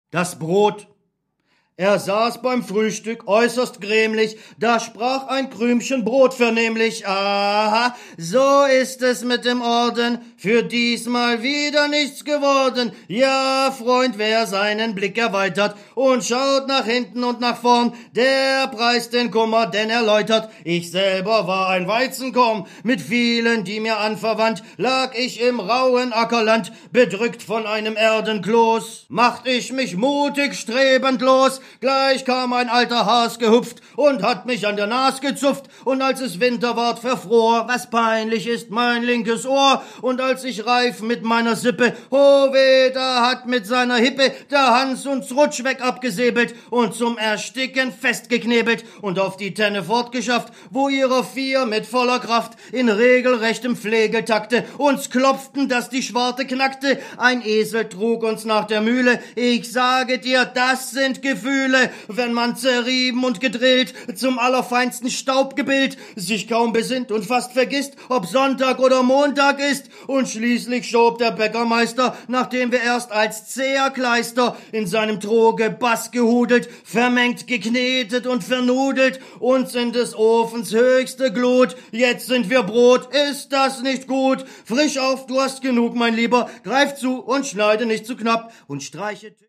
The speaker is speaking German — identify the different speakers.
Speaker 1: Das Brot. Er saß beim Frühstück äußerst grämlich, da sprach ein Krümchen Brot vernehmlich. Aha, so ist es mit dem Orden, für diesmal wieder nichts geworden. Ja, Freund, wer seinen Blick erweitert und schaut nach hinten und nach vorn, der preist den Kummer, denn er läutert. Ich selber war ein Weizenkorn, mit vielen, die mir anverwandt, lag ich im rauen Ackerland, bedrückt von einem Erdenkloß. Macht ich mich mutig strebend los, gleich kam ein alter Has gehupft und hat mich an der Nas gezupft, und als es Winter ward, verfror, was peinlich ist, mein linkes Ohr, und als ich reif mit meiner Sippe, ho weh, da hat mit seiner Hippe der Hans uns rutschweg abgesäbelt und zum Ersticken festgeknebelt und auf die Tenne fortgeschafft, wo ihrer vier mit voller Kraft in regelrechtem Pflegetakte uns klopften, dass die Schwarte knackte. Ein Esel trug uns nach der Mühle, ich sage dir, das sind Gefühle, wenn man zerrieben und gedrillt, zum allerfeinsten Staubgebild, sich kaum besinnt und fast vergisst, ob Sonntag oder Montag ist, und schließlich schob der Bäckermeister, nachdem wir erst als zäher Kleister in seinem Troge Bass gehudelt, vermengt, geknetet und vernudelt, uns in des Ofens höchste Glut, jetzt sind wir Brot, ist das nicht gut? Frisch auf, du hast genug, mein Lieber, greif zu und schneide nicht zu knapp und streiche